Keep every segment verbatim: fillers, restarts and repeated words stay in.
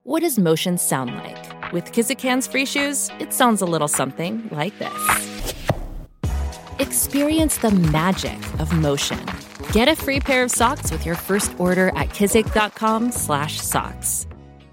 What does motion sound like? With Kizik Hands Free Shoes, it sounds a little something like this. Experience the magic of motion. Get a free pair of socks with your first order at kizik.com slash socks.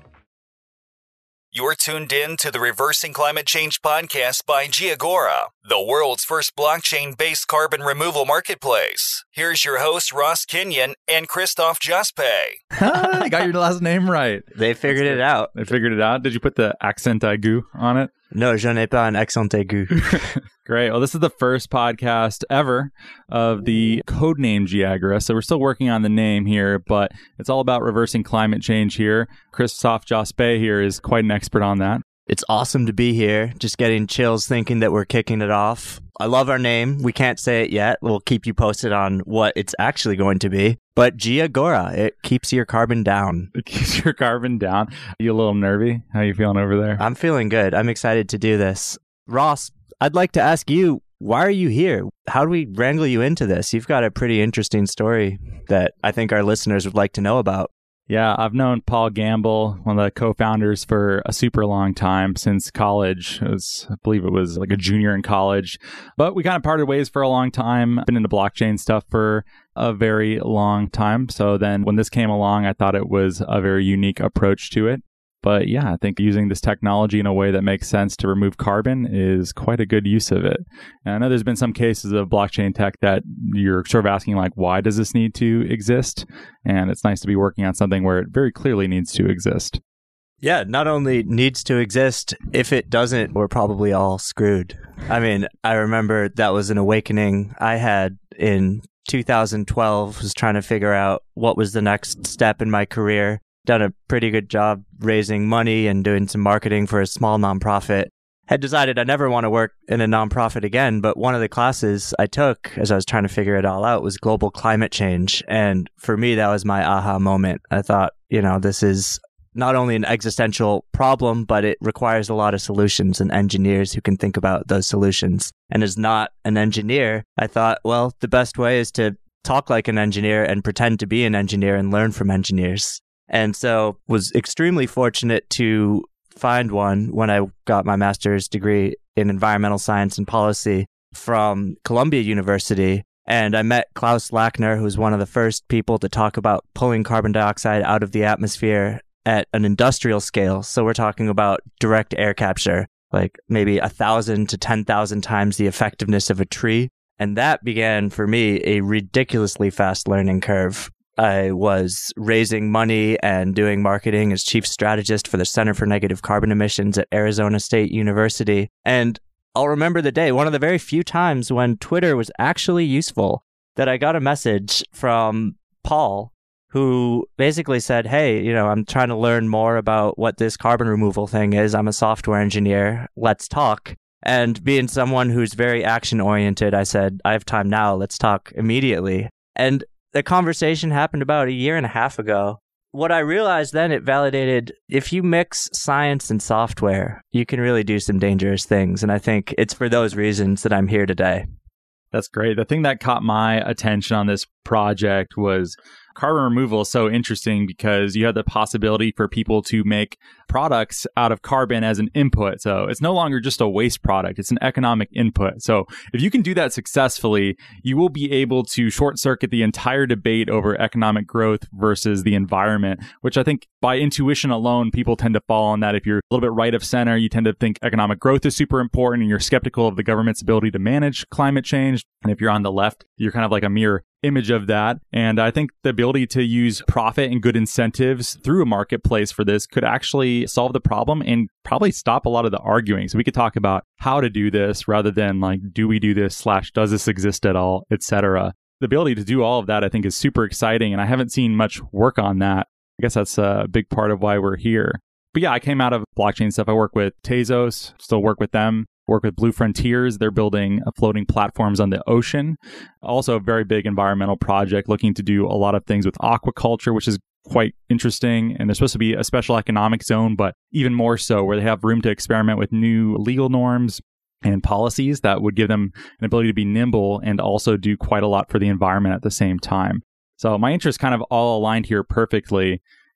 You're tuned in to the Reversing Climate Change podcast by Giagora, the world's first blockchain-based carbon removal marketplace. Here's your hosts, Ross Kenyon and Christophe Jaspe. I got your last name right. They figured it out. They figured it out. Did you put the accent aigu on it? No, je n'ai pas un accent aigu. Great. Well, this is the first podcast ever of the codename Giagora. So we're still working on the name here, but it's all about reversing climate change here. Christophe Jaspe here is quite an expert on that. It's awesome to be here. Just getting chills thinking that we're kicking it off. I love our name. We can't say it yet. We'll keep you posted on what it's actually going to be. But Giagora, it keeps your carbon down. It keeps your carbon down. Are you a little nervy? How are you feeling over there? I'm feeling good. I'm excited to do this. Ross, I'd like to ask you, why are you here? How do we wrangle you into this? You've got a pretty interesting story that I think our listeners would like to know about. Yeah, I've known Paul Gamble, one of the co-founders, for a super long time, since college. It was, I believe it was like a junior in college. But we kind of parted ways for a long time. Been into blockchain stuff for a very long time. So then when this came along, I thought it was a very unique approach to it. But yeah, I think using this technology in a way that makes sense to remove carbon is quite a good use of it. And I know there's been some cases of blockchain tech that you're sort of asking, like, why does this need to exist? And it's nice to be working on something where it very clearly needs to exist. Yeah, not only needs to exist, if it doesn't, we're probably all screwed. I mean, I remember that was an awakening I had in two thousand twelve, was trying to figure out what was the next step in my career. Done a pretty good job raising money and doing some marketing for a small nonprofit. Had decided I never want to work in a nonprofit again, but one of the classes I took as I was trying to figure it all out was global climate change. And for me, that was my aha moment. I thought, you know, this is not only an existential problem, but it requires a lot of solutions and engineers who can think about those solutions. And as not an engineer, I thought, well, the best way is to talk like an engineer and pretend to be an engineer and learn from engineers. And so was extremely fortunate to find one when I got my master's degree in environmental science and policy from Columbia University. And I met Klaus Lackner, who's one of the first people to talk about pulling carbon dioxide out of the atmosphere at an industrial scale. So we're talking about direct air capture, like maybe a thousand to ten thousand times the effectiveness of a tree. And that began for me a ridiculously fast learning curve. I was raising money and doing marketing as chief strategist for the Center for Negative Carbon Emissions at Arizona State University. And I'll remember the day, one of the very few times when Twitter was actually useful, that I got a message from Paul, who basically said, hey, you know, I'm trying to learn more about what this carbon removal thing is. I'm a software engineer. Let's talk. And being someone who's very action-oriented, I said, I have time now. Let's talk immediately. And the conversation happened about a year and a half ago. What I realized then, it validated if you mix science and software, you can really do some dangerous things. And I think it's for those reasons that I'm here today. That's great. The thing that caught my attention on this project was carbon removal is so interesting because you have the possibility for people to make products out of carbon as an input. So it's no longer just a waste product. It's an economic input. So if you can do that successfully, you will be able to short circuit the entire debate over economic growth versus the environment, which I think by intuition alone, people tend to fall on that. If you're a little bit right of center, you tend to think economic growth is super important and you're skeptical of the government's ability to manage climate change. And if you're on the left, you're kind of like a mirror image of that. And I think the ability to use profit and good incentives through a marketplace for this could actually solve the problem and probably stop a lot of the arguing. So we could talk about how to do this rather than like, do we do this slash does this exist at all, et cetera. The ability to do all of that, I think, is super exciting. And I haven't seen much work on that. I guess that's a big part of why we're here. But yeah, I came out of blockchain stuff. I work with Tezos, still work with them. Work with Blue Frontiers. They're building floating platforms on the ocean. Also a very big environmental project looking to do a lot of things with aquaculture, which is quite interesting. And there's supposed to be a special economic zone, but even more so where they have room to experiment with new legal norms and policies that would give them an ability to be nimble and also do quite a lot for the environment at the same time. So my interests kind of all aligned here perfectly.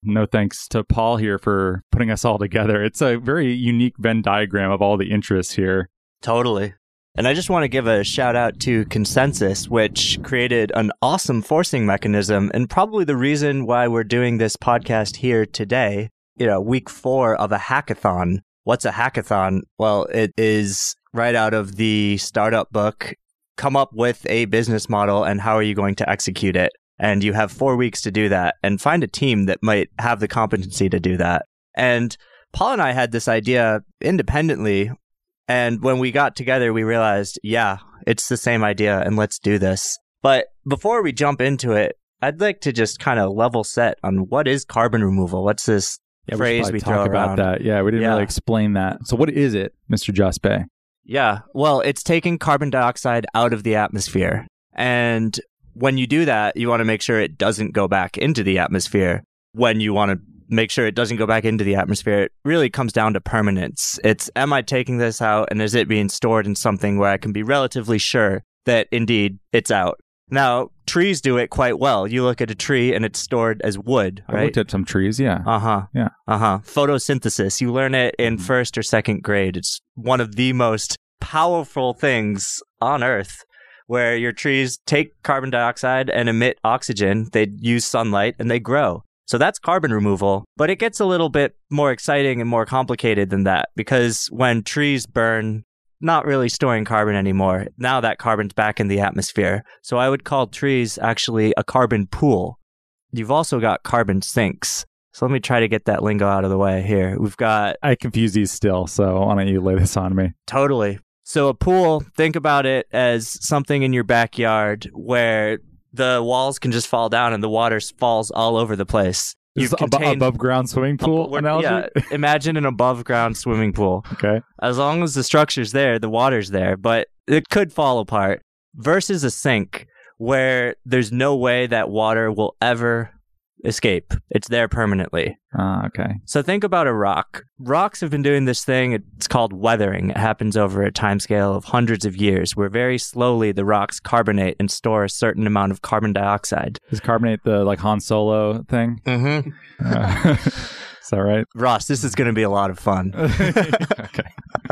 No thanks to Paul here for putting us all together. It's a very unique Venn diagram of all the interests here. Totally. And I just want to give a shout out to Consensus, which created an awesome forcing mechanism and probably the reason why we're doing this podcast here today. You know, week four of a hackathon. What's a hackathon? Well, it is right out of the startup book. Come up with a business model and how are you going to execute it? And you have four weeks to do that and find a team that might have the competency to do that. And Paul and I had this idea independently. And when we got together, we realized, yeah, it's the same idea and let's do this. But before we jump into it, I'd like to just kind of level set on what is carbon removal? What's this yeah, phrase we, we talk throw about around? that. Yeah, we didn't yeah. really explain that. So what is it, Mister Jaspe? Yeah, well, it's taking carbon dioxide out of the atmosphere. And when you do that, you want to make sure it doesn't go back into the atmosphere. When you want to make sure it doesn't go back into the atmosphere, it really comes down to permanence. It's, am I taking this out and is it being stored in something where I can be relatively sure that indeed it's out? Now, trees do it quite well. You look at a tree and it's stored as wood, right? I looked at some trees, yeah. Uh-huh. Yeah. Uh-huh. Photosynthesis. You learn it in first or second grade. It's one of the most powerful things on Earth, where your trees take carbon dioxide and emit oxygen. They use sunlight and they grow. So that's carbon removal. But it gets a little bit more exciting and more complicated than that, because when trees burn, not really storing carbon anymore. Now that carbon's back in the atmosphere. So I would call trees actually a carbon pool. You've also got carbon sinks. So let me try to get that lingo out of the way here. We've got... I confuse these still, so why don't you lay this on me? Totally. So a pool, think about it as something in your backyard where the walls can just fall down and the water falls all over the place. This is ab- above ground swimming pool analogy? Yeah, imagine an above ground swimming pool. Okay. As long as the structure's there, the water's there, but it could fall apart. Versus a sink where there's no way that water will ever escape. It's there permanently. Ah, okay. So think about a rock. Rocks have been doing this thing. It's called weathering. It happens over a timescale of hundreds of years, where very slowly the rocks carbonate and store a certain amount of carbon dioxide. Is carbonate the like Han Solo thing? Mm-hmm. Uh, is that right? Ross, this is going to be a lot of fun. Okay.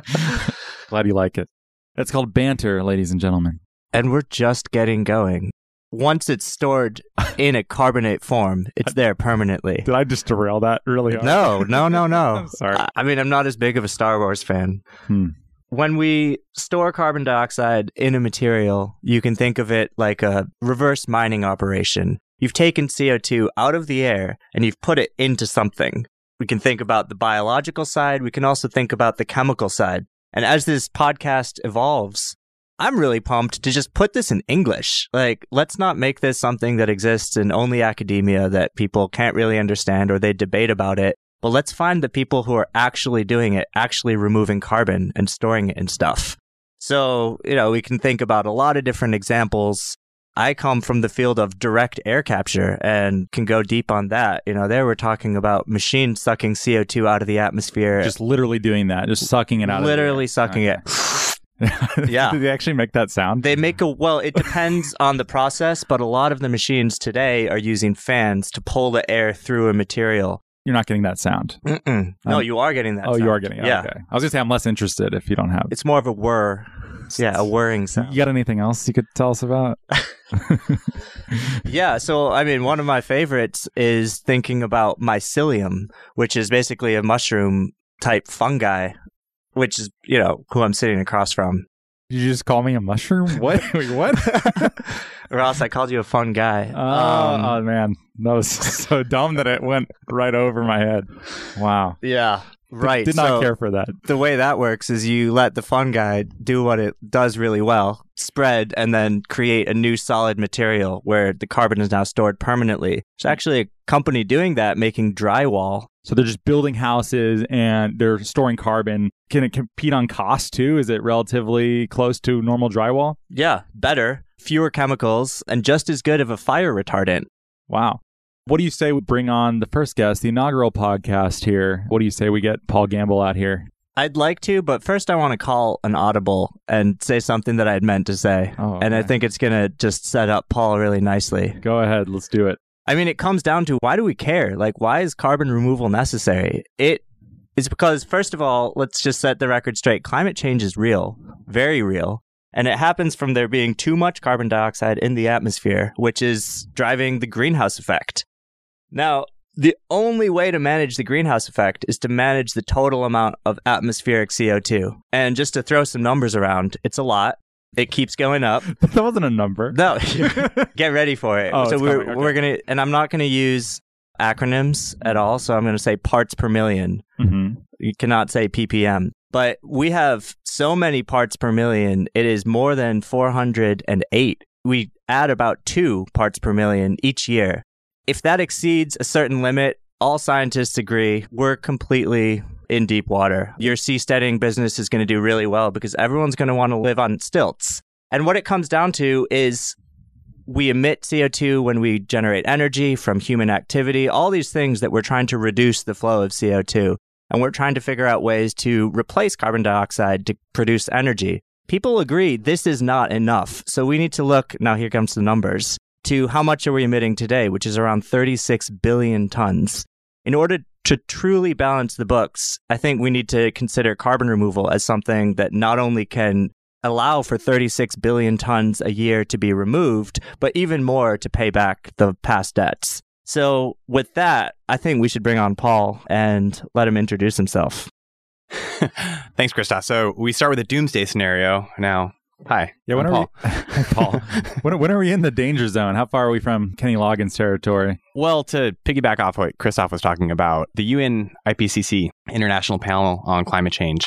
Glad you like it. It's called banter, ladies and gentlemen. And we're just getting going. Once it's stored in a carbonate form, it's there permanently. Did I just derail that really hard? No, no, no, no. I'm sorry. I, I mean, I'm not as big of a Star Wars fan. Hmm. When we store carbon dioxide in a material, you can think of it like a reverse mining operation. You've taken C O two out of the air and you've put it into something. We can think about the biological side. We can also think about the chemical side. And as this podcast evolves, I'm really pumped to just put this in English. Like, let's not make this something that exists in only academia that people can't really understand or they debate about it. But let's find the people who are actually doing it, actually removing carbon and storing it in stuff. So, you know, we can think about a lot of different examples. I come from the field of direct air capture and can go deep on that. You know, there we're talking about machines sucking C O two out of the atmosphere. Just literally doing that, just sucking it out literally of Literally sucking okay. it. Yeah. Did they actually make that sound? They make a, well, it depends on the process, but a lot of the machines today are using fans to pull the air through a material. You're not getting that sound. Mm-mm. No, Um, you are getting that oh, sound. you are getting it. Yeah. Okay. I was going to say I'm less interested if you don't have. It's more of a whir. Yeah, a whirring sound. You got anything else you could tell us about? Yeah, so, I mean, one of my favorites is thinking about mycelium, which is basically a mushroom-type fungi, which is, you know, who I'm sitting across from. Did you just call me a mushroom? What? Wait, what? Ross, I called you a fun guy. Oh, Um, oh, man. That was so dumb that it went right over my head. Wow. Yeah, right. Did not So care for that. the way that works is you let the fun guy do what it does really well, spread, and then create a new solid material where the carbon is now stored permanently. There's actually a company doing that, making drywall. So they're just building houses and they're storing carbon. Can it compete on cost too? Is it relatively close to normal drywall? Yeah, better, fewer chemicals, and just as good of a fire retardant. Wow. What do you say we bring on the first guest, the inaugural podcast here? What do you say we get Paul Gamble out here? I'd like to, but first I want to call an audible and say something that I'd meant to say. Oh, And I okay. think it's going to just set up Paul really nicely. Go ahead. Let's do it. I mean, it comes down to, why do we care? Like, why is carbon removal necessary? It is because, first of all, let's just set the record straight. Climate change is real, very real. And it happens from there being too much carbon dioxide in the atmosphere, which is driving the greenhouse effect. Now, the only way to manage the greenhouse effect is to manage the total amount of atmospheric C O two. And just to throw some numbers around, it's a lot. It keeps going up. That wasn't a number. No, get ready for it. Oh, so it's we're coming. Okay. we're gonna, and I'm not gonna use acronyms at all. So I'm gonna say parts per million. Mm-hmm. You cannot say P P M. But we have so many parts per million. It is more than four hundred eight. We add about two parts per million each year. If that exceeds a certain limit, all scientists agree we're completely in deep water. Your seasteading business is going to do really well because everyone's going to want to live on stilts. And what it comes down to is we emit C O two when we generate energy from human activity, all these things that we're trying to reduce the flow of C O two. And we're trying to figure out ways to replace carbon dioxide to produce energy. People agree this is not enough. So we need to look, now here comes the numbers, to how much are we emitting today, which is around thirty-six billion tons. In order to truly balance the books, I think we need to consider carbon removal as something that not only can allow for thirty-six billion tons a year to be removed, but even more to pay back the past debts. So with that, I think we should bring on Paul and let him introduce himself. Thanks, Christoph. So we start with a doomsday scenario. Now, hi. Yeah, when I'm are Paul. we, Paul? When, when are we in the danger zone? How far are we from Kenny Loggins territory? Well, to piggyback off what Christoph was talking about, the U N I P C C, International Panel on Climate Change,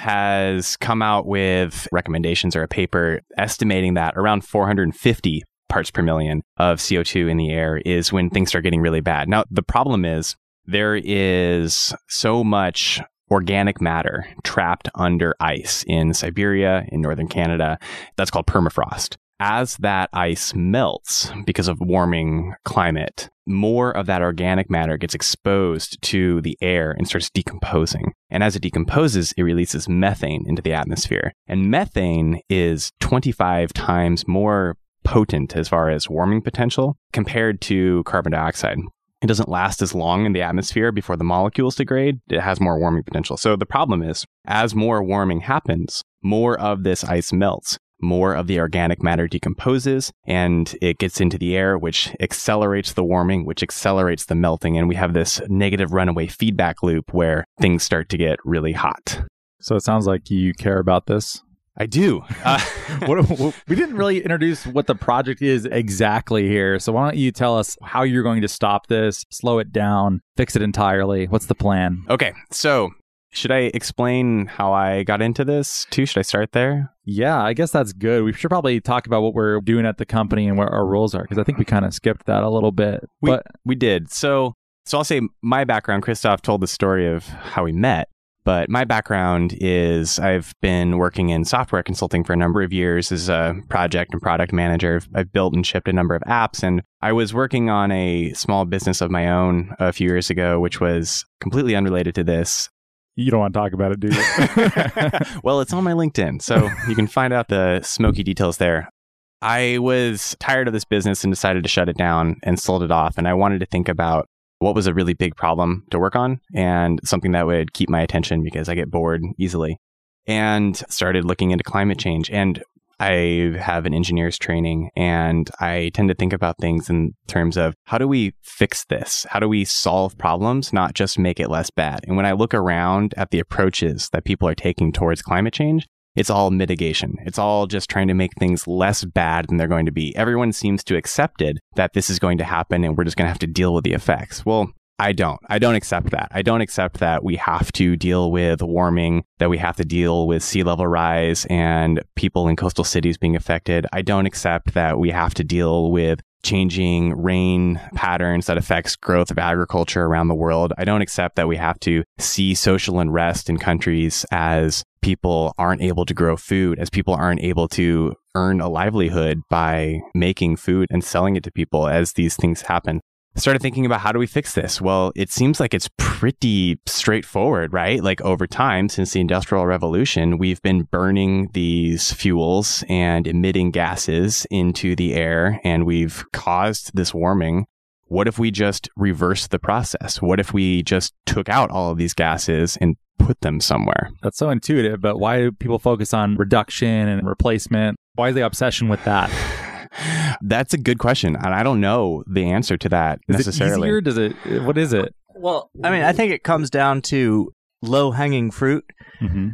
has come out with recommendations or a paper estimating that around four hundred fifty parts per million of C O two in the air is when things start getting really bad. Now, the problem is there is so much organic matter trapped under ice in Siberia, in northern Canada. That's called permafrost. As that ice melts because of warming climate, more of that organic matter gets exposed to the air and starts decomposing. And as it decomposes, it releases methane into the atmosphere. And methane is twenty-five times more potent as far as warming potential compared to carbon dioxide. It doesn't last as long in the atmosphere before the molecules degrade. It has more warming potential. So the problem is, as more warming happens, more of this ice melts, more of the organic matter decomposes, and it gets into the air, which accelerates the warming, which accelerates the melting. And we have this negative runaway feedback loop where things start to get really hot. So it sounds like you care about this. I do. Uh, what, what, we didn't really introduce what the project is exactly here. So why don't you tell us how you're going to stop this, slow it down, fix it entirely? What's the plan? Okay, so should I explain how I got into this too? Should I start there? Yeah, I guess that's good. We should probably talk about what we're doing at the company and what our roles are, because I think we kind of skipped that a little bit. We, but we did. So, so I'll say my background. Christoph told the story of how we met. But my background is I've been working in software consulting for a number of years as a project and product manager. I've built and shipped a number of apps, and I was working on a small business of my own a few years ago, which was completely unrelated to this. You don't want to talk about it, do you? Well, it's on my LinkedIn, so you can find out the smoky details there. I was tired of this business and decided to shut it down and sold it off, and I wanted to think about what was a really big problem to work on and something that would keep my attention because I get bored easily, and started looking into climate change. And I have an engineer's training, and I tend to think about things in terms of how do we fix this? How do we solve problems, not just make it less bad? And when I look around at the approaches that people are taking towards climate change, it's all mitigation. It's all just trying to make things less bad than they're going to be. Everyone seems to accept it, that this is going to happen and we're just going to have to deal with the effects. Well, I don't. I don't accept that. I don't accept that we have to deal with warming, that we have to deal with sea level rise and people in coastal cities being affected. I don't accept that we have to deal with changing rain patterns that affects growth of agriculture around the world. I don't accept that we have to see social unrest in countries as people aren't able to grow food, as people aren't able to earn a livelihood by making food and selling it to people as these things happen. I started thinking about how do we fix this? Well, it seems like it's pretty straightforward, right? Like over time, since the Industrial Revolution, we've been burning these fuels and emitting gases into the air, and we've caused this warming. what if we just reverse the process? What if we just took out all of these gases and put them somewhere? That's so intuitive, but why do people focus on reduction and replacement? Why is the obsession with that? That's a good question, and I don't know the answer to that is necessarily. It easier? Does it? What is it? Well, I mean, I think it comes down to low-hanging fruit. Mm-hmm.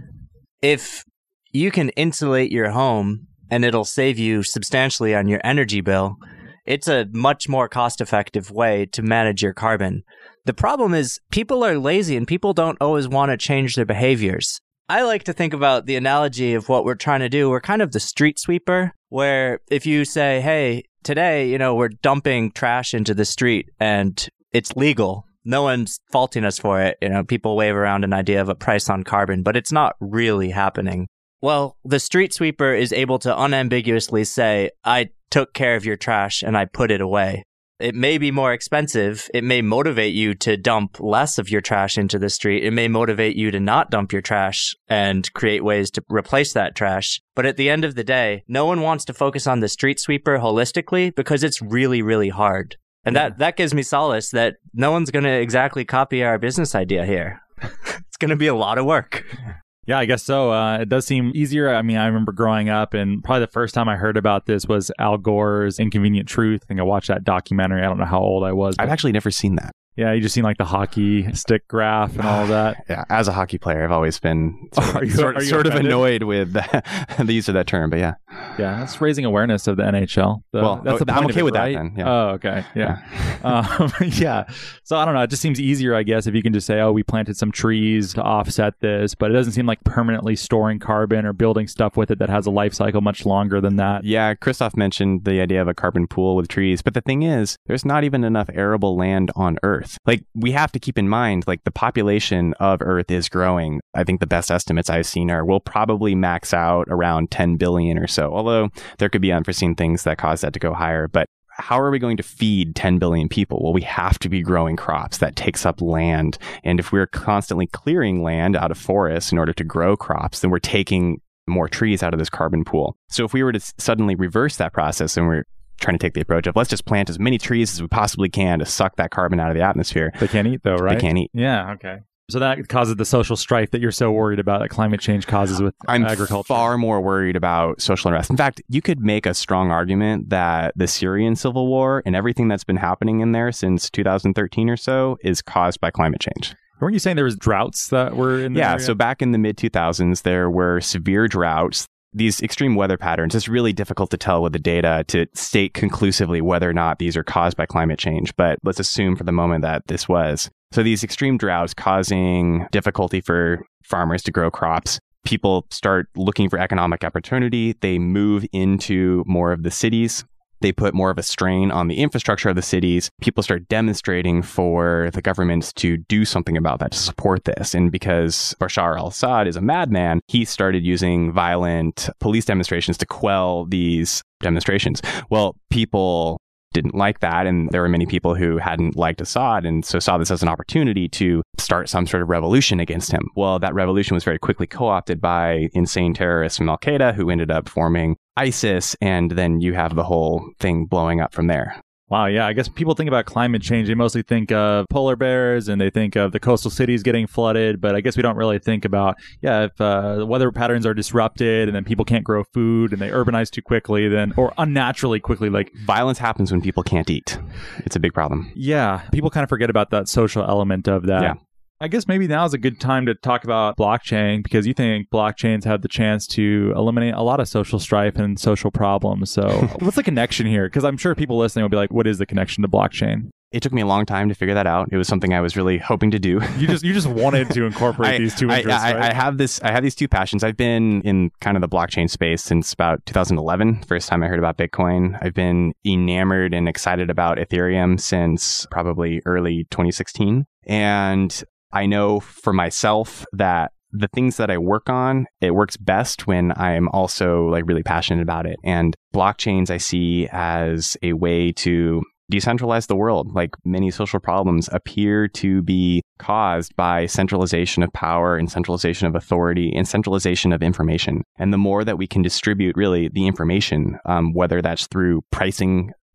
If you can insulate your home and it'll save you substantially on your energy bill, it's a much more cost-effective way to manage your carbon. The problem is people are lazy and people don't always want to change their behaviors. I like to think about the analogy of what we're trying to do. We're kind of the street sweeper, where if you say, hey, today, you know, we're dumping trash into the street and it's legal. No one's faulting us for it. You know, people wave around an idea of a price on carbon, but it's not really happening. Well, the street sweeper is able to unambiguously say, I took care of your trash and I put it away. It may be more expensive. It may motivate you to dump less of your trash into the street. It may motivate you to not dump your trash and create ways to replace that trash. But at the end of the day, no one wants to focus on the street sweeper holistically because it's really, really hard. And yeah. that, that gives me solace that no one's going to exactly copy our business idea here. It's going to be a lot of work. Yeah, I guess so. Uh, it does seem easier. I mean, I remember growing up, and probably the first time I heard about this was Al Gore's Inconvenient Truth. I think I watched that documentary. I don't know how old I was. I've actually never seen that. Yeah, you just seen like the hockey stick graph and all of that. Yeah, as a hockey player, I've always been sort of, are you, sort, are you sort of annoyed with the, the use of that term, but yeah. Yeah, that's raising awareness of the N H L. The, well, that's the point I'm okay of it, with right? that then. Yeah. Oh, okay. Yeah. Yeah. um, yeah. So I don't know. It just seems easier, I guess, if you can just say, oh, we planted some trees to offset this, but it doesn't seem like permanently storing carbon or building stuff with it that has a life cycle much longer than that. Yeah, Christoph mentioned the idea of a carbon pool with trees, but the thing is, there's not even enough arable land on Earth. Like, we have to keep in mind, like, the population of Earth is growing. I think the best estimates I've seen are we'll probably max out around ten billion or so, although there could be unforeseen things that cause that to go higher. But how are we going to feed ten billion people? Well, we have to be growing crops. That takes up land. And if we're constantly clearing land out of forests in order to grow crops, then we're taking more trees out of this carbon pool. So if we were to s- suddenly reverse that process and we're trying to take the approach of let's just plant as many trees as we possibly can to suck that carbon out of the atmosphere. They can't eat though, right? They can't eat. Yeah, okay. So that causes the social strife that you're so worried about that climate change causes with I'm agriculture. far more worried about social unrest. In fact, you could make a strong argument that the Syrian civil war and everything that's been happening in there since two thousand thirteen or so is caused by climate change. Weren't you saying there was droughts that were in the Yeah, area? so back in the mid two thousands, there were severe droughts. These extreme weather patterns, it's really difficult to tell with the data to state conclusively whether or not these are caused by climate change. But let's assume for the moment that this was. So these extreme droughts causing difficulty for farmers to grow crops. People start looking for economic opportunity. They move into more of the cities. They put more of a strain on the infrastructure of the cities. People start demonstrating for the governments to do something about that, to support this. And because Bashar al-Assad is a madman, he started using violent police demonstrations to quell these demonstrations. Well, people didn't like that, and there were many people who hadn't liked Assad, and so saw this as an opportunity to start some sort of revolution against him. Well, that revolution was very quickly co-opted by insane terrorists from Al-Qaeda, who ended up forming ISIS, and then you have the whole thing blowing up from there. Wow, yeah. I guess people think about climate change. They mostly think of polar bears and they think of the coastal cities getting flooded. But I guess we don't really think about, yeah, if uh, the weather patterns are disrupted and then people can't grow food and they urbanize too quickly, then or unnaturally quickly, like violence happens when people can't eat. It's a big problem. Yeah. People kind of forget about that social element of that. Yeah. I guess maybe now is a good time to talk about blockchain because you think blockchains have the chance to eliminate a lot of social strife and social problems. So what's the connection here? Because I'm sure people listening will be like, what is the connection to blockchain? It took me a long time to figure that out. It was something I was really hoping to do. You just you just wanted to incorporate I, these two I, interests, I, right? I have this. I have these two passions. I've been in kind of the blockchain space since about two thousand eleven. First time I heard about Bitcoin. I've been enamored and excited about Ethereum since probably early twenty sixteen. And I know for myself that the things that I work on, it works best when I'm also like really passionate about it. And blockchains I see as a way to decentralize the world. Like many social problems appear to be caused by centralization of power and centralization of authority and centralization of information. And the more that we can distribute really the information, um, whether that's through pricing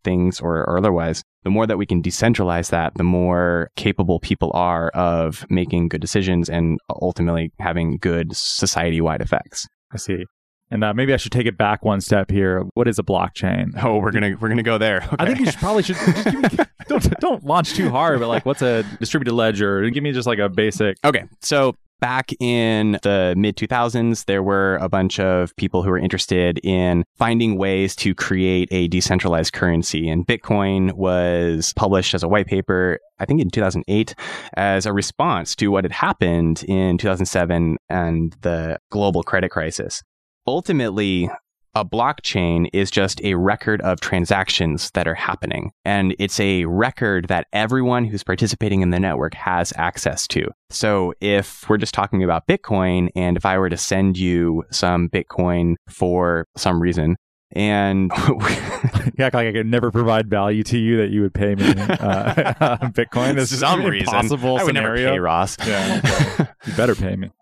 things or, or otherwise, the more that we can decentralize that, the more capable people are of making good decisions and ultimately having good society-wide effects. I see. And uh, maybe I should take it back one step here. What is a blockchain? Oh, we're gonna we're gonna go there. Okay. I think you should probably should just give me, don't don't launch too hard. But like, what's a distributed ledger? Give me just like a basic. Okay, so back in the mid two thousands, there were a bunch of people who were interested in finding ways to create a decentralized currency, and Bitcoin was published as a white paper, I think in two thousand eight, as a response to what had happened in two thousand seven and the global credit crisis. Ultimately, a blockchain is just a record of transactions that are happening. And it's a record that everyone who's participating in the network has access to. So if we're just talking about Bitcoin, and if I were to send you some Bitcoin for some reason, and yeah, like I could never provide value to you that you would pay me uh, Bitcoin. This is some an reason. impossible I would scenario. Never pay Ross. Yeah, okay. You better pay me.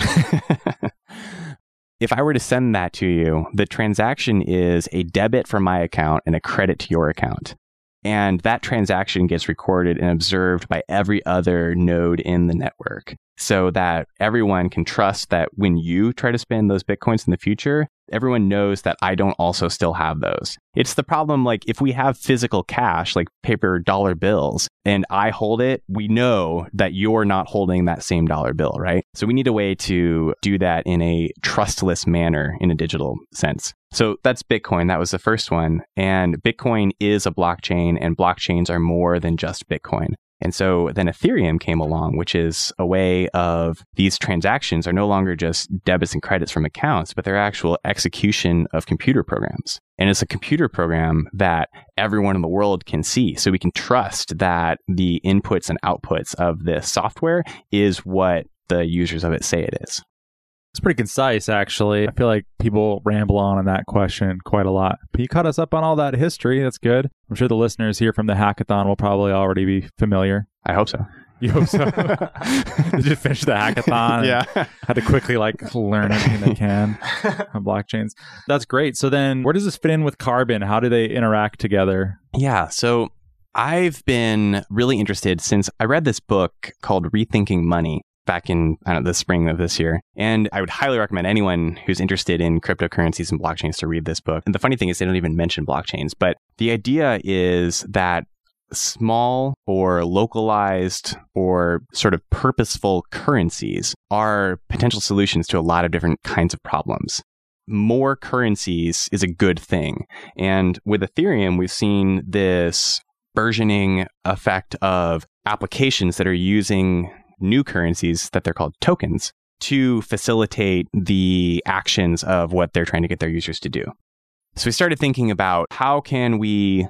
If I were to send that to you, the transaction is a debit from my account and a credit to your account. And that transaction gets recorded and observed by every other node in the network so that everyone can trust that when you try to spend those Bitcoins in the future, everyone knows that I don't also still have those. It's the problem, like if we have physical cash, like paper dollar bills, and I hold it, we know that you're not holding that same dollar bill, right? So we need a way to do that in a trustless manner in a digital sense. So that's Bitcoin. That was the first one. And Bitcoin is a blockchain, and blockchains are more than just Bitcoin. And so then Ethereum came along, which is a way of these transactions are no longer just debits and credits from accounts, but they're actual execution of computer programs. And it's a computer program that everyone in the world can see. So we can trust that the inputs and outputs of this software is what the users of it say it is. It's pretty concise, actually. I feel like people ramble on in that question quite a lot. But you caught us up on all that history. That's good. I'm sure the listeners here from the hackathon will probably already be familiar. I hope so. You hope so? Did you finish the hackathon? Yeah. Had to quickly like learn everything they can on blockchains. That's great. So then where does this fit in with Carbon? How do they interact together? Yeah. So I've been really interested since I read this book called Rethinking Money back in I don't know, the spring of this year. And I would highly recommend anyone who's interested in cryptocurrencies and blockchains to read this book. And the funny thing is they don't even mention blockchains. But the idea is that small or localized or sort of purposeful currencies are potential solutions to a lot of different kinds of problems. More currencies is a good thing. And with Ethereum, we've seen this burgeoning effect of applications that are using new currencies that they're called tokens to facilitate the actions of what they're trying to get their users to do. So we started thinking about how can we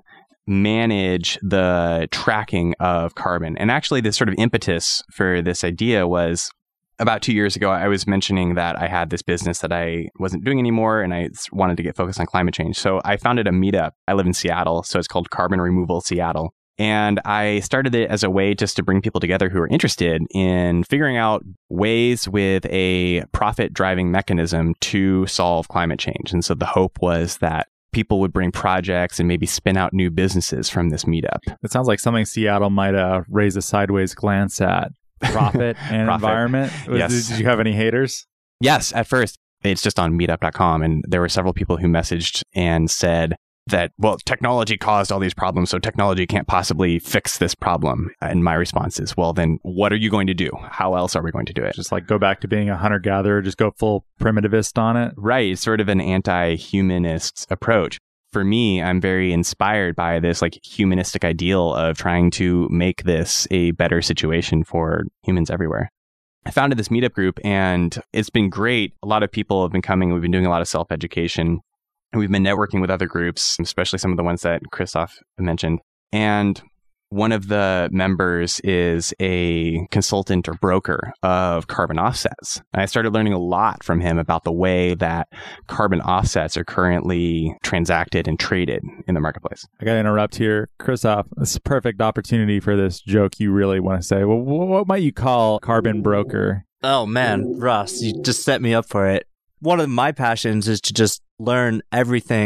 manage the tracking of carbon. And actually the sort of impetus for this idea was about two years ago, I was mentioning that I had this business that I wasn't doing anymore and I wanted to get focused on climate change. So I founded a meetup. I live in Seattle, so it's called Carbon Removal Seattle. And I started it as a way just to bring people together who are interested in figuring out ways with a profit-driving mechanism to solve climate change. And so the hope was that people would bring projects and maybe spin out new businesses from this meetup. It sounds like something Seattle might uh, raise a sideways glance at. Profit and Profit. Environment. Yes. Did you have any haters? Yes, at first. It's just on meetup dot com. And there were several people who messaged and said that, well, technology caused all these problems, so technology can't possibly fix this problem. And my response is, well, then what are you going to do? How else are we going to do it? Just like go back to being a hunter-gatherer, just go full primitivist on it? Right. It's sort of an anti-humanist approach. For me, I'm very inspired by this like humanistic ideal of trying to make this a better situation for humans everywhere. I founded this meetup group and it's been great. A lot of people have been coming. We've been doing a lot of self-education. And we've been networking with other groups, especially some of the ones that Christoph mentioned. And one of the members is a consultant or broker of carbon offsets. And I started learning a lot from him about the way that carbon offsets are currently transacted and traded in the marketplace. I got to interrupt here. Christoph, this is a perfect opportunity for this joke you really want to say. Well, what might you call carbon broker? Oh, man, Ross, you just set me up for it. One of my passions is to just learn everything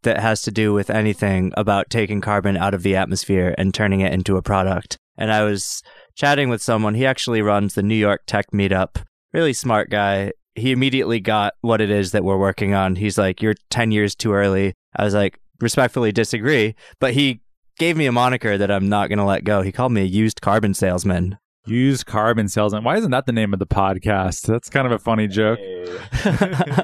that has to do with anything about taking carbon out of the atmosphere and turning it into a product. And I was chatting with someone. He actually runs the New York Tech Meetup. Really smart guy. He immediately got what it is that we're working on. He's like, you're ten years too early. I was like, respectfully disagree. But he gave me a moniker that I'm not going to let go. He called me a used carbon salesman. Used carbon salesman. Why isn't that the name of the podcast? That's kind of a funny joke. yeah.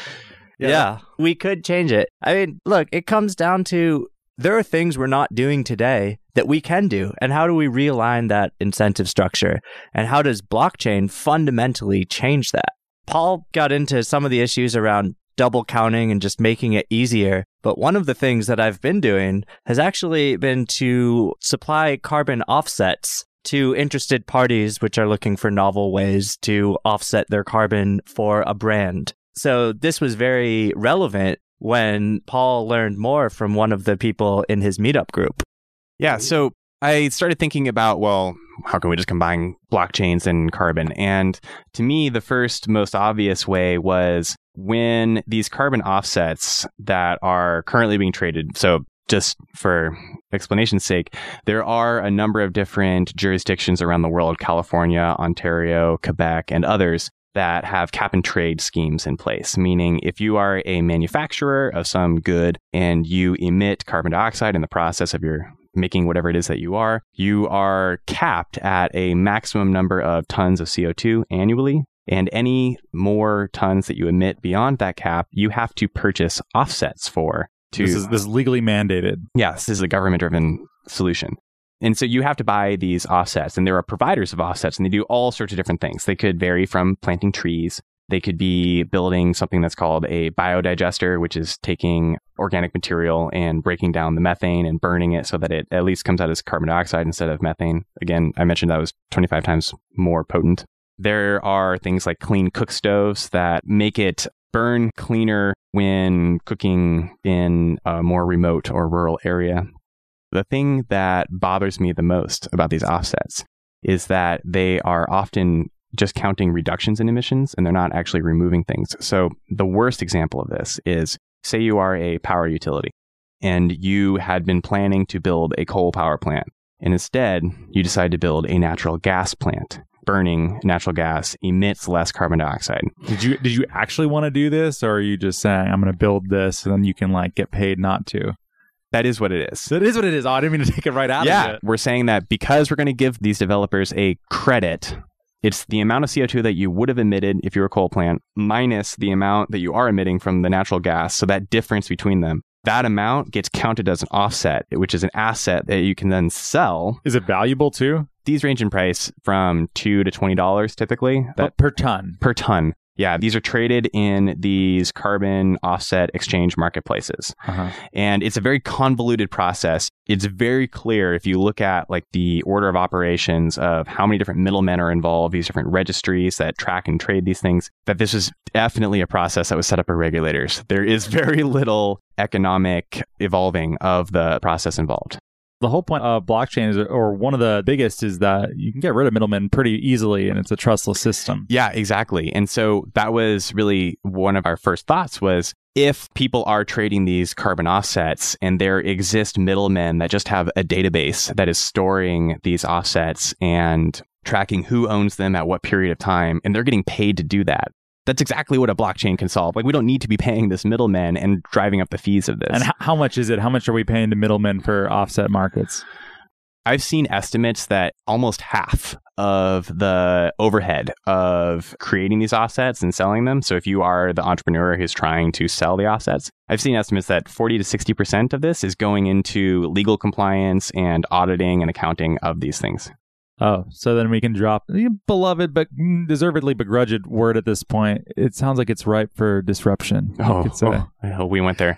yeah, we could change it. I mean, look, it comes down to there are things we're not doing today that we can do. And how do we realign that incentive structure? And how does blockchain fundamentally change that? Paul got into some of the issues around double counting and just making it easier. But one of the things that I've been doing has actually been to supply carbon offsets to interested parties which are looking for novel ways to offset their carbon for a brand. So this was very relevant when Paul learned more from one of the people in his meetup group. Yeah, so I started thinking about, well, how can we just combine blockchains and carbon? And to me, the first most obvious way was when these carbon offsets that are currently being traded. So just for explanation's sake, there are a number of different jurisdictions around the world, California, Ontario, Quebec, and others, that have cap and trade schemes in place, meaning if you are a manufacturer of some good and you emit carbon dioxide in the process of your making whatever it is that you are, you are capped at a maximum number of tons of C O two annually. And any more tons that you emit beyond that cap, you have to purchase offsets for. To, this is this is legally mandated. Yes, this is a government-driven solution. And so you have to buy these offsets, and there are providers of offsets, and they do all sorts of different things. They could vary from planting trees. They could be building something that's called a biodigester, which is taking organic material and breaking down the methane and burning it so that it at least comes out as carbon dioxide instead of methane. Again, I mentioned that was twenty-five times more potent. There are things like clean cook stoves that make it burn cleaner when cooking in a more remote or rural area. The thing that bothers me the most about these offsets is that they are often just counting reductions in emissions and they're not actually removing things. So the worst example of this is, say you are a power utility and you had been planning to build a coal power plant, and instead you decide to build a natural gas plant. Burning natural gas emits less carbon dioxide. Did you did you actually want to do this, or are you just saying I'm going to build this and then you can like get paid not to? That is what it is. That is what it is. Oh, I didn't mean to take it right out yeah, of it. We're saying that because we're going to give these developers a credit, it's the amount of C O two that you would have emitted if you were a coal plant minus the amount that you are emitting from the natural gas. So that difference between them, that amount gets counted as an offset, which is an asset that you can then sell. Is it valuable too? These range in price from two to twenty dollars typically. That, oh, per ton. Per ton. Yeah, these are traded in these carbon offset exchange marketplaces. Uh-huh. And it's a very convoluted process. It's very clear if you look at like the order of operations of how many different middlemen are involved, these different registries that track and trade these things, that this is definitely a process that was set up by regulators. There is very little economic evolving of the process involved. The whole point of blockchain is, or one of the biggest, is that you can get rid of middlemen pretty easily and it's a trustless system. Yeah, exactly. And so that was really one of our first thoughts was, if people are trading these carbon offsets and there exist middlemen that just have a database that is storing these offsets and tracking who owns them at what period of time, and they're getting paid to do that. That's exactly what a blockchain can solve. Like, we don't need to be paying this middleman and driving up the fees of this. And h- how much is it? How much are we paying the middlemen for offset markets? I've seen estimates that almost half of the overhead of creating these offsets and selling them. So if you are the entrepreneur who's trying to sell the offsets, I've seen estimates that forty to sixty percent of this is going into legal compliance and auditing and accounting of these things. Oh, so then we can drop the beloved but deservedly begrudged word at this point. It sounds like it's ripe for disruption. Oh, oh I hope we went there.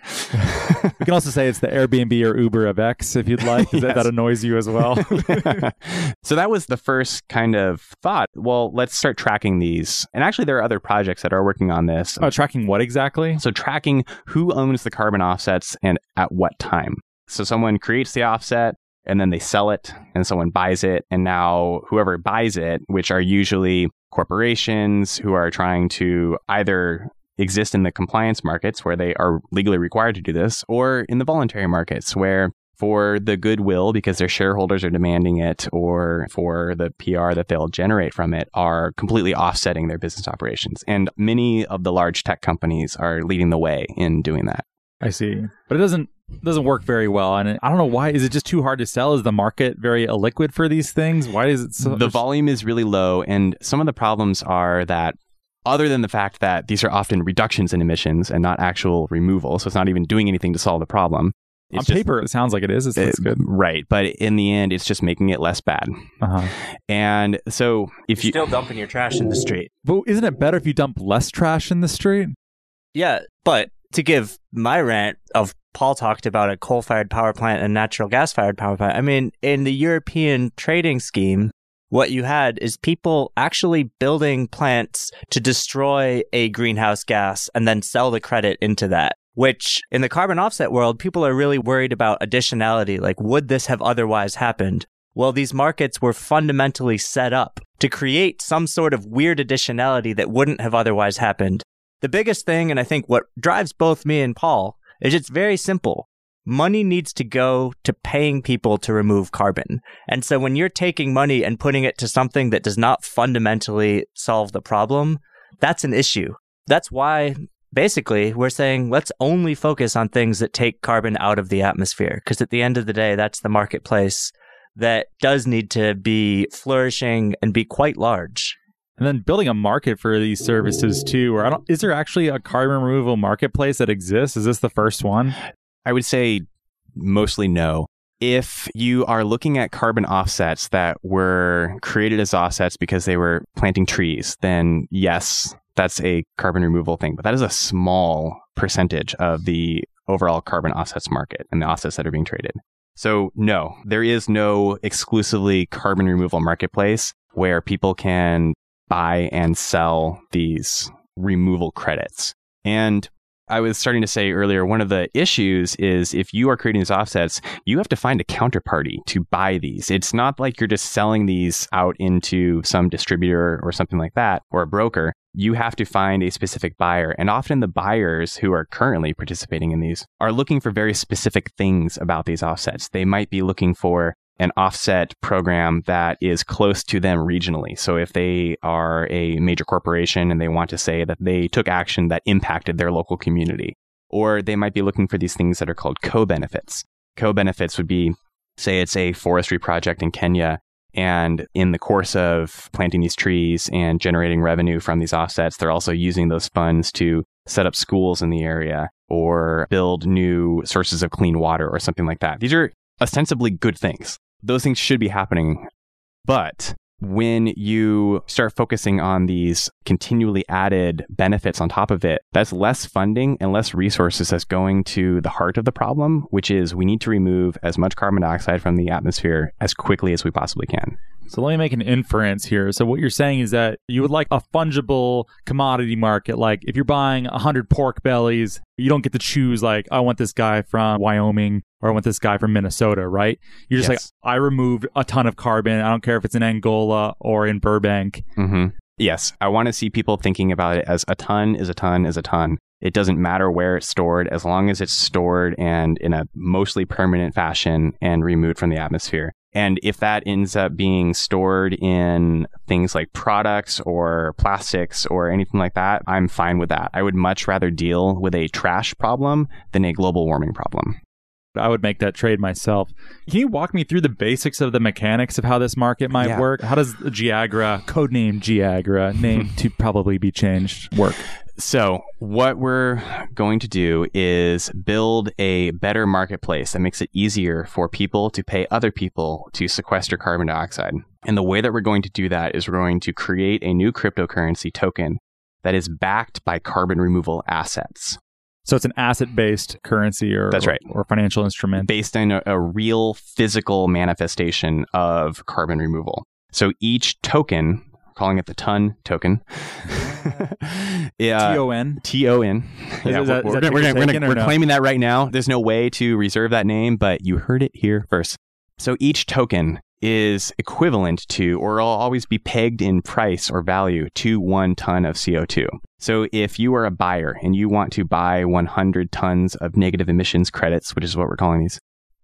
We can also say it's the Airbnb or Uber of X if you'd like. Yes. that, that annoys you as well. So that was the first kind of thought. Well, let's start tracking these. And actually, there are other projects that are working on this. Oh, tracking what exactly? So tracking who owns the carbon offsets and at what time. So someone creates the offset, and then they sell it and someone buys it. And now whoever buys it, which are usually corporations who are trying to either exist in the compliance markets where they are legally required to do this, or in the voluntary markets where for the goodwill, because their shareholders are demanding it, or for the P R that they'll generate from it, are completely offsetting their business operations. And many of the large tech companies are leading the way in doing that. I see. But it doesn't doesn't work very well. And I don't know why. Is it just too hard to sell? Is the market very illiquid for these things? Why is it so... The volume is really low. And some of the problems are that other than the fact that these are often reductions in emissions and not actual removal, so it's not even doing anything to solve the problem. It's On just, paper, it sounds like it is. It's, it, it's good. Right. But in the end, it's just making it less bad. Uh-huh. And so if You're you... still dumping your trash in the street. But isn't it better if you dump less trash in the street? Yeah, but to give my rant of Paul talked about a coal-fired power plant and natural gas-fired power plant. I mean, in the European trading scheme, what you had is people actually building plants to destroy a greenhouse gas and then sell the credit into that, which in the carbon offset world, people are really worried about additionality. Like, would this have otherwise happened? Well, these markets were fundamentally set up to create some sort of weird additionality that wouldn't have otherwise happened. The biggest thing, and I think what drives both me and Paul, is it's very simple. Money needs to go to paying people to remove carbon. And so when you're taking money and putting it to something that does not fundamentally solve the problem, that's an issue. That's why, basically, we're saying let's only focus on things that take carbon out of the atmosphere. Because at the end of the day, that's the marketplace that does need to be flourishing and be quite large. And then building a market for these services too, or I don't, is there actually a carbon removal marketplace that exists? Is this the first one? I would say mostly no. If you are looking at carbon offsets that were created as offsets because they were planting trees, then yes, that's a carbon removal thing. But that is a small percentage of the overall carbon offsets market and the offsets that are being traded. So no, there is no exclusively carbon removal marketplace where people can buy and sell these removal credits. And I was starting to say earlier, one of the issues is if you are creating these offsets, you have to find a counterparty to buy these. It's not like you're just selling these out into some distributor or something like that, or a broker. You have to find a specific buyer. And often the buyers who are currently participating in these are looking for very specific things about these offsets. They might be looking for an offset program that is close to them regionally. So if they are a major corporation and they want to say that they took action that impacted their local community, or they might be looking for these things that are called co-benefits. Co-benefits would be, say it's a forestry project in Kenya, and in the course of planting these trees and generating revenue from these offsets, they're also using those funds to set up schools in the area or build new sources of clean water or something like that. These are ostensibly good things. Those things should be happening. But when you start focusing on these continually added benefits on top of it, that's less funding and less resources that's going to the heart of the problem, which is we need to remove as much carbon dioxide from the atmosphere as quickly as we possibly can. So let me make an inference here. So what you're saying is that you would like a fungible commodity market. Like if you're buying one hundred pork bellies, you don't get to choose like, I want this guy from Wyoming or I want this guy from Minnesota, right? You're just yes. like, I removed a ton of carbon. I don't care if it's in Angola or in Burbank. Mm-hmm. Yes. I want to see people thinking about it as a ton is a ton is a ton. It doesn't matter where it's stored as long as it's stored and in a mostly permanent fashion and removed from the atmosphere. And if that ends up being stored in things like products or plastics or anything like that, I'm fine with that. I would much rather deal with a trash problem than a global warming problem. I would make that trade myself. Can you walk me through the basics of the mechanics of how this market might yeah. work? How does Giagra, codename Giagra, name to probably be changed, work? So what we're going to do is build a better marketplace that makes it easier for people to pay other people to sequester carbon dioxide. And the way that we're going to do that is we're going to create a new cryptocurrency token that is backed by carbon removal assets. So it's an asset-based currency or, That's right. or, or financial instrument. Based on a, a real physical manifestation of carbon removal. So each token, calling it the ton token. yeah, T O N? T O N. Yeah, we're we're, we're, we're, we're no? claiming that right now. There's no way to reserve that name, but you heard it here first. So each token is equivalent to, or will always be pegged in price or value to one ton of C O two. So if you are a buyer and you want to buy one hundred tons of negative emissions credits, which is what we're calling these,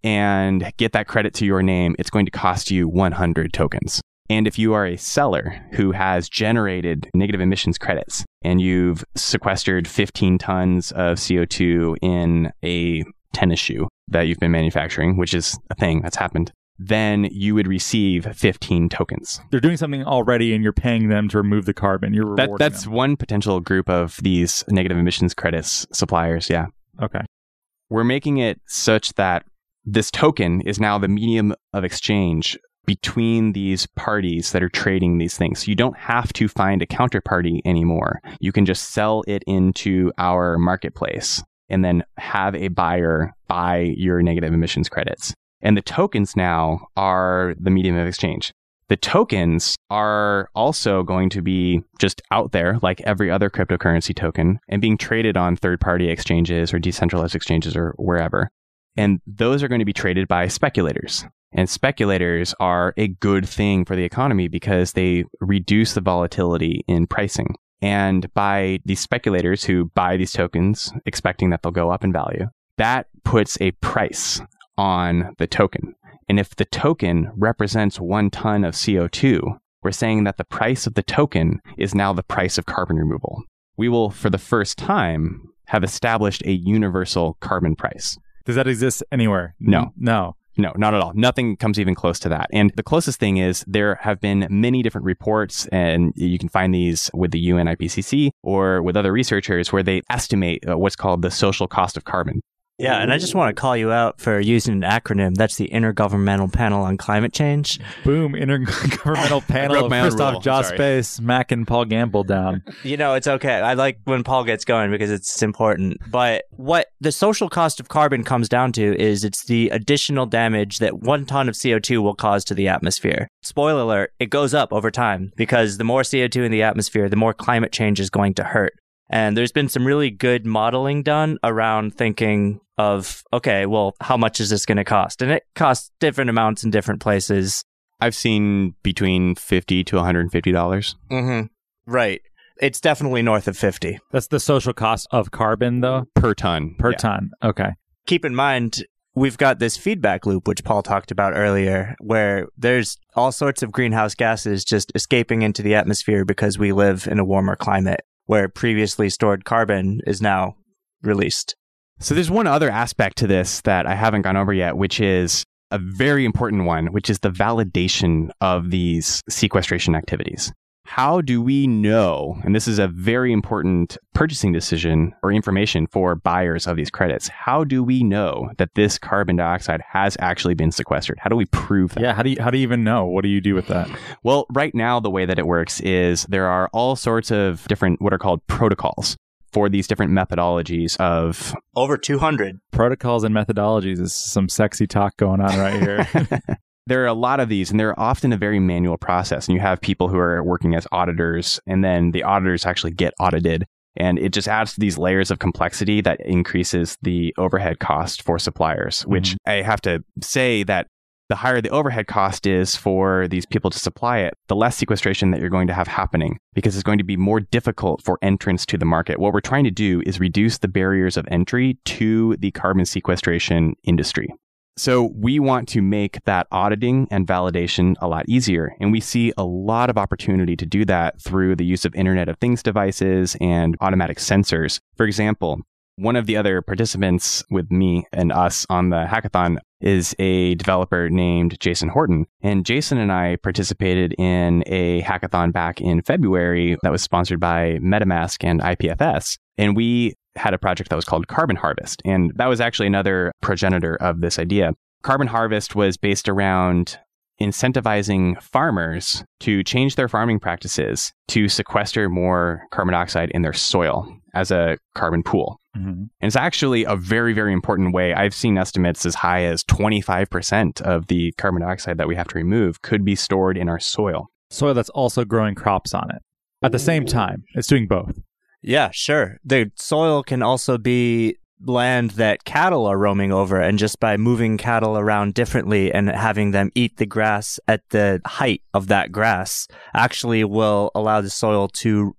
and get that credit to your name, it's going to cost you one hundred tokens. And if you are a seller who has generated negative emissions credits and you've sequestered fifteen tons of C O two in a tennis shoe that you've been manufacturing, which is a thing that's happened, then you would receive fifteen tokens. They're doing something already and you're paying them to remove the carbon. You're rewarding that, That's them. one potential group of these negative emissions credits suppliers, yeah. Okay. We're making it such that this token is now the medium of exchange between these parties that are trading these things. So you don't have to find a counterparty anymore. You can just sell it into our marketplace and then have a buyer buy your negative emissions credits. And the tokens now are the medium of exchange. The tokens are also going to be just out there like every other cryptocurrency token and being traded on third-party exchanges or decentralized exchanges or wherever. And those are going to be traded by speculators. And speculators are a good thing for the economy because they reduce the volatility in pricing. And by these speculators who buy these tokens, expecting that they'll go up in value, that puts a price on the token. And if the token represents one ton of C O two, we're saying that the price of the token is now the price of carbon removal. We will, for the first time, have established a universal carbon price. Does that exist anywhere? No. No. No, not at all. Nothing comes even close to that. And the closest thing is there have been many different reports, and you can find these with the U N I P C C or with other researchers where they estimate uh, what's called the social cost of carbon. Yeah, and I just want to call you out for using an acronym. That's the Intergovernmental Panel on Climate Change. Boom, Intergovernmental Panel of Christoph Jospé, Mac and Paul Gamble down. You know, it's okay. I like when Paul gets going because it's important. But what the social cost of carbon comes down to is it's the additional damage that one ton of C O two will cause to the atmosphere. Spoiler alert, it goes up over time because the more C O two in the atmosphere, the more climate change is going to hurt. And there's been some really good modeling done around thinking of, okay, well, how much is this going to cost? And it costs different amounts in different places. I've seen between fifty to one hundred fifty dollars. Mm-hmm. Right. It's definitely north of fifty. That's the social cost of carbon, though? Per ton. Per yeah. ton. Okay. Keep in mind, we've got this feedback loop, which Paul talked about earlier, where there's all sorts of greenhouse gases just escaping into the atmosphere because we live in a warmer climate, where previously stored carbon is now released. So there's one other aspect to this that I haven't gone over yet, which is a very important one, which is the validation of these sequestration activities. How do we know, and this is a very important purchasing decision or information for buyers of these credits, how do we know that this carbon dioxide has actually been sequestered? How do we prove that? Yeah, how do you, how do you even know? What do you do with that? Well, right now, the way that it works is there are all sorts of different, what are called protocols for these different methodologies of... Over two hundred. Protocols and methodologies is some sexy talk going on right here. There are a lot of these, and they're often a very manual process. And you have people who are working as auditors, and then the auditors actually get audited. And it just adds to these layers of complexity that increases the overhead cost for suppliers, which mm-hmm. I have to say that the higher the overhead cost is for these people to supply it, the less sequestration that you're going to have happening, because it's going to be more difficult for entrance to the market. What we're trying to do is reduce the barriers of entry to the carbon sequestration industry. So we want to make that auditing and validation a lot easier. And we see a lot of opportunity to do that through the use of Internet of Things devices and automatic sensors. For example, one of the other participants with me and us on the hackathon is a developer named Jason Horton. And Jason and I participated in a hackathon back in February that was sponsored by MetaMask and I P F S. And we had a project that was called Carbon Harvest. And that was actually another progenitor of this idea. Carbon Harvest was based around incentivizing farmers to change their farming practices to sequester more carbon dioxide in their soil as a carbon pool. Mm-hmm. And it's actually a very, very important way. I've seen estimates as high as twenty-five percent of the carbon dioxide that we have to remove could be stored in our soil. Soil that's also growing crops on it. At the same time, it's doing both. Yeah, sure. The soil can also be land that cattle are roaming over, and just by moving cattle around differently and having them eat the grass at the height of that grass actually will allow the soil to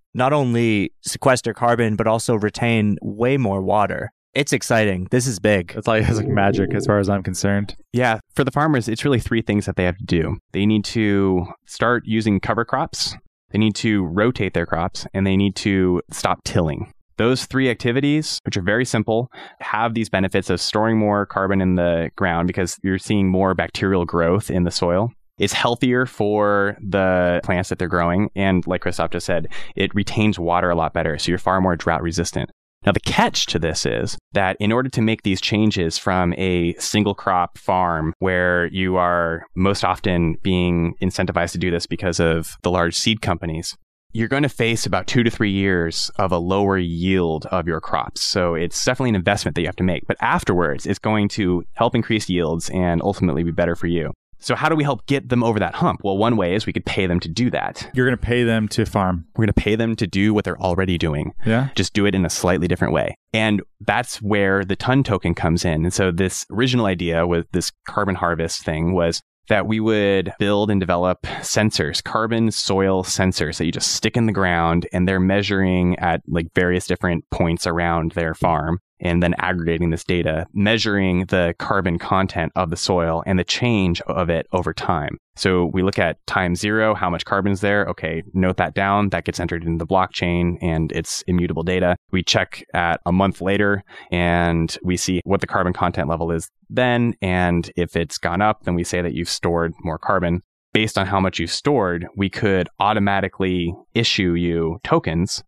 not only sequester carbon, but also retain way more water. It's exciting. This is big. It's like, it's like magic as far as I'm concerned. Yeah, for the farmers, it's really three things that they have to do. They need to start using cover crops, they need to rotate their crops, and they need to stop tilling. Those three activities, which are very simple, have these benefits of storing more carbon in the ground because you're seeing more bacterial growth in the soil. It's healthier for the plants that they're growing. And like Christoph just said, it retains water a lot better. So you're far more drought resistant. Now, the catch to this is that in order to make these changes from a single crop farm where you are most often being incentivized to do this because of the large seed companies, you're going to face about two to three years of a lower yield of your crops. So it's definitely an investment that you have to make. But afterwards, it's going to help increase yields and ultimately be better for you. So how do we help get them over that hump? Well, one way is we could pay them to do that. You're going to pay them to farm. We're going to pay them to do what they're already doing. Yeah. Just do it in a slightly different way. And that's where the ton token comes in. And so this original idea with this carbon harvest thing was that we would build and develop sensors, carbon soil sensors that you just stick in the ground, and they're measuring at like various different points around their farm and then aggregating this data, measuring the carbon content of the soil and the change of it over time. So we look at time zero, how much carbon's there. Okay, note that down. That gets entered into the blockchain and it's immutable data. We check at a month later and we see what the carbon content level is then. And if it's gone up, then we say that you've stored more carbon. Based on how much you've stored, we could automatically issue you tokens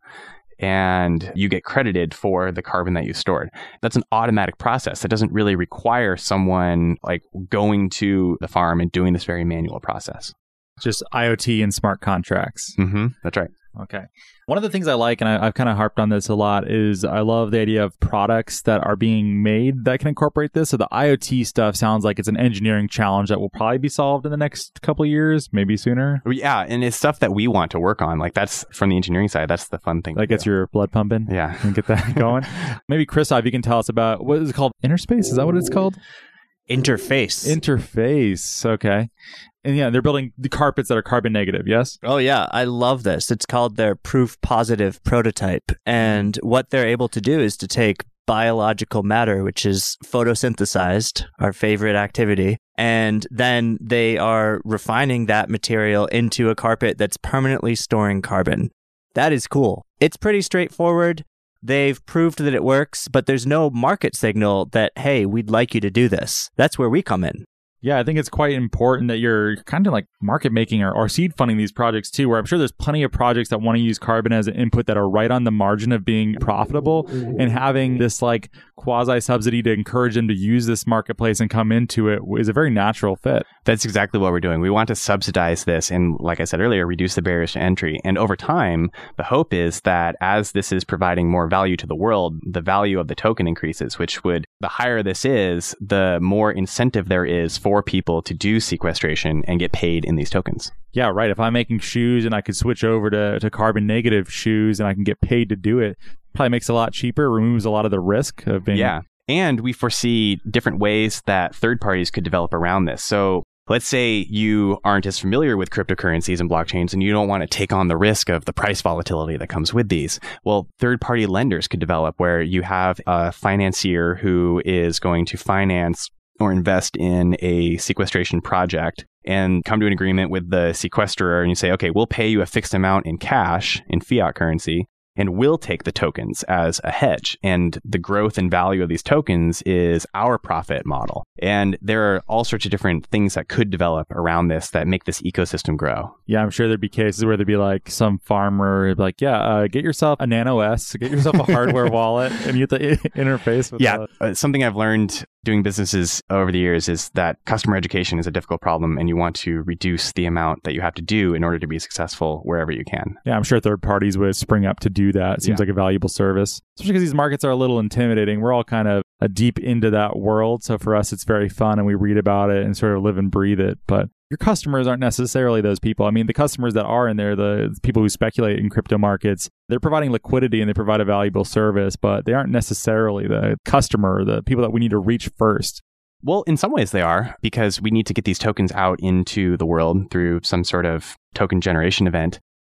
and you get credited for the carbon that you stored. That's an automatic process that doesn't really require someone like going to the farm and doing this very manual process. Just IoT and smart contracts. Mm-hmm. That's right. Okay. One of the things I like, and I, I've kind of harped on this a lot, is I love the idea of products that are being made that can incorporate this. So the IoT stuff sounds like it's an engineering challenge that will probably be solved in the next couple of years, maybe sooner. Yeah, and it's stuff that we want to work on. Like that's from the engineering side. That's the fun thing. That gets your blood pumping. Yeah. And get that going. Maybe Christoph, you can tell us about, what is it called? Interspace? Is that what it's called? Interface. Interface. Okay. And yeah, they're building the carpets that are carbon negative, yes? Oh, yeah. I love this. It's called their proof positive prototype. And what they're able to do is to take biological matter, which is photosynthesized, our favorite activity, and then they are refining that material into a carpet that's permanently storing carbon. That is cool. It's pretty straightforward. They've proved that it works, but there's no market signal that, hey, we'd like you to do this. That's where we come in. Yeah, I think it's quite important that you're kind of like market making or, or seed funding these projects too, where I'm sure there's plenty of projects that want to use carbon as an input that are right on the margin of being profitable, and having this like quasi subsidy to encourage them to use this marketplace and come into it is a very natural fit. That's exactly what we're doing. We want to subsidize this and, like I said earlier, reduce the barriers to entry. And over time, the hope is that as this is providing more value to the world, the value of the token increases, which would, the higher this is, the more incentive there is for for people to do sequestration and get paid in these tokens. Yeah, right. If I'm making shoes and I could switch over to, to carbon negative shoes and I can get paid to do it, probably makes it a lot cheaper, removes a lot of the risk of being... Yeah. And we foresee different ways that third parties could develop around this. So let's say you aren't as familiar with cryptocurrencies and blockchains and you don't want to take on the risk of the price volatility that comes with these. Well, third-party lenders could develop where you have a financier who is going to finance or invest in a sequestration project and come to an agreement with the sequesterer and you say, okay, we'll pay you a fixed amount in cash, in fiat currency, and we'll take the tokens as a hedge. And the growth and value of these tokens is our profit model. And there are all sorts of different things that could develop around this that make this ecosystem grow. Yeah, I'm sure there'd be cases where there'd be like some farmer like, yeah, uh, get yourself a Nano S, get yourself a hardware wallet, and you have to I- interface with Yeah, the... uh, something I've learned doing businesses over the years is that customer education is a difficult problem and you want to reduce the amount that you have to do in order to be successful wherever you can. Yeah, I'm sure third parties would spring up to do that. It seems Yeah. like a valuable service, especially because these markets are a little intimidating. We're all kind of uh, deep into that world. So for us, it's very fun and we read about it and sort of live and breathe it. But your customers aren't necessarily those people. I mean, the customers that are in there, the people who speculate in crypto markets, they're providing liquidity and they provide a valuable service, but they aren't necessarily the customer, the people that we need to reach first. Well, in some ways they are, because we need to get these tokens out into the world through some sort of token generation event.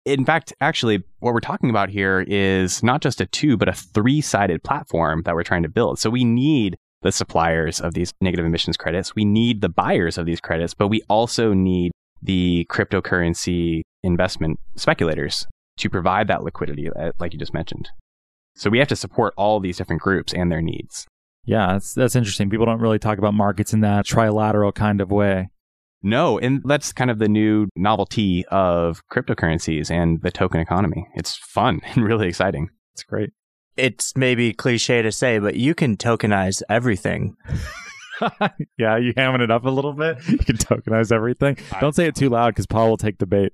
In fact, actually, what we're talking about here is not just a two, but a three-sided platform that we're trying to build. So we need the suppliers of these negative emissions credits. We need the buyers of these credits, but we also need the cryptocurrency investment speculators to provide that liquidity, like you just mentioned. So we have to support all these different groups and their needs. Yeah, that's, that's interesting. People don't really talk about markets in that trilateral kind of way. No, and that's kind of the new novelty of cryptocurrencies and the token economy. It's fun and really exciting. It's great. It's maybe cliche to say, but you can tokenize everything. Yeah, you hamming it up a little bit. You can tokenize everything. Don't say it too loud because Paul will take the bait.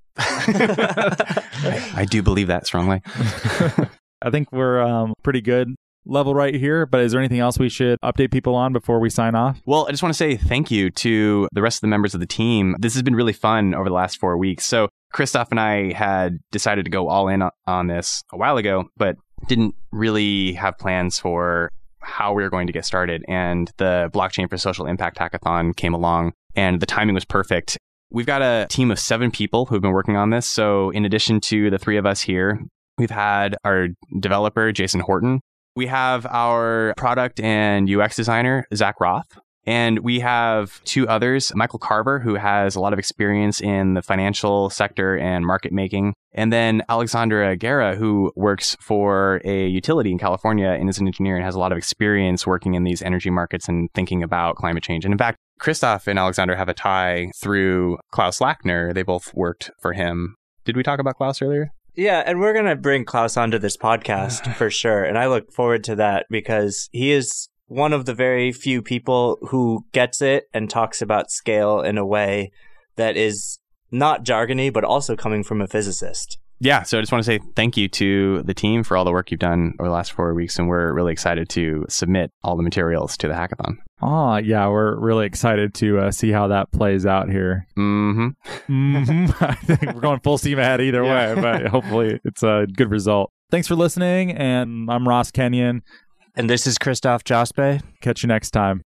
I do believe that strongly. I think we're um, pretty good level right here, but is there anything else we should update people on before we sign off? Well, I just want to say thank you to the rest of the members of the team. This has been really fun over the last four weeks. So Christoph and I had decided to go all in on this a while ago, but didn't really have plans for how we were going to get started. And the Blockchain for Social Impact Hackathon came along and the timing was perfect. We've got a team of seven people who've been working on this. So in addition to the three of us here, we've had our developer, Jason Horton. We have our product and U X designer, Zach Roth. And we have two others, Michael Carver, who has a lot of experience in the financial sector and market making. And then Alexandra Guerra, who works for a utility in California and is an engineer and has a lot of experience working in these energy markets and thinking about climate change. And in fact, Christoph and Alexandra have a tie through Klaus Lackner. They both worked for him. Did we talk about Klaus earlier? Yeah, and we're going to bring Klaus onto this podcast for sure. And I look forward to that because he is one of the very few people who gets it and talks about scale in a way that is not jargony, but also coming from a physicist. Yeah, so I just want to say thank you to the team for all the work you've done over the last four weeks. And we're really excited to submit all the materials to the hackathon. Oh, yeah, we're really excited to uh, see how that plays out here. Mm-hmm. Mm-hmm. I think we're going full steam ahead either yeah. way, but hopefully it's a good result. Thanks for listening, and I'm Ross Kenyon. And this is Christoph Jaspe. Catch you next time.